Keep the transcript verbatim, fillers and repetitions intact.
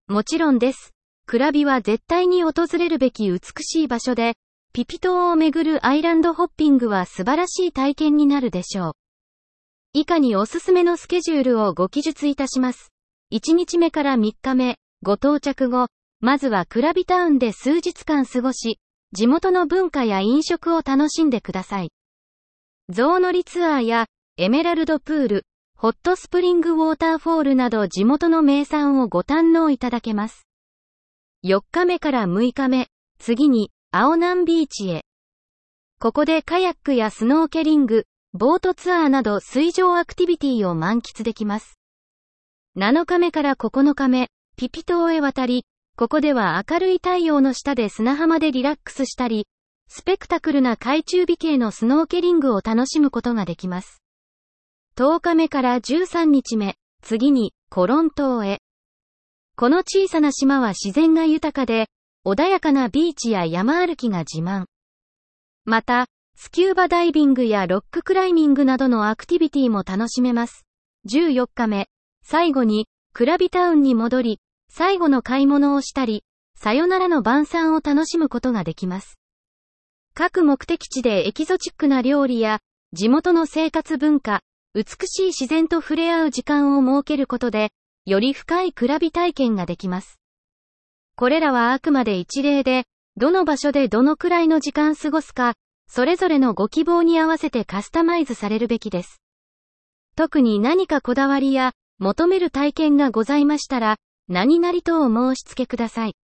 もちろんです。クラビは絶対に訪れるべき美しい場所で、ピピ島を巡るアイランドホッピングは素晴らしい体験になるでしょう。以下におすすめのスケジュールをご記述いたします。いちにちめからみっかめ、ご到着後、まずはクラビタウンで数日間過ごし、地元の文化や飲食を楽しんでください。ゾウ乗りツアーや、エメラルドプール、ホットスプリングウォーターフォールなど地元の名産をご堪能いただけます。よっかめからむいかめ、次に、青南ビーチへ。ここでカヤックやスノーケリング、ボートツアーなど水上アクティビティを満喫できます。なのかめからここのかめ、ピピ島へ渡り、ここでは明るい太陽の下で砂浜でリラックスしたり、スペクタクルな海中美景のスノーケリングを楽しむことができます。とおかめからじゅうさんにちめ、次にコロン島へ。この小さな島は自然が豊かで、穏やかなビーチや山歩きが自慢。また、スキューバダイビングやロッククライミングなどのアクティビティも楽しめます。じゅうよっかめ、最後に、クラビタウンに戻り、最後の買い物をしたり、さよならの晩餐を楽しむことができます。各目的地でエキゾチックな料理や、地元の生活文化、美しい自然と触れ合う時間を設けることで、より深いクラビ体験ができます。これらはあくまで一例で、どの場所でどのくらいの時間過ごすか、それぞれのご希望に合わせてカスタマイズされるべきです。特に何かこだわりや、求める体験がございましたら、何々とお申し付けください。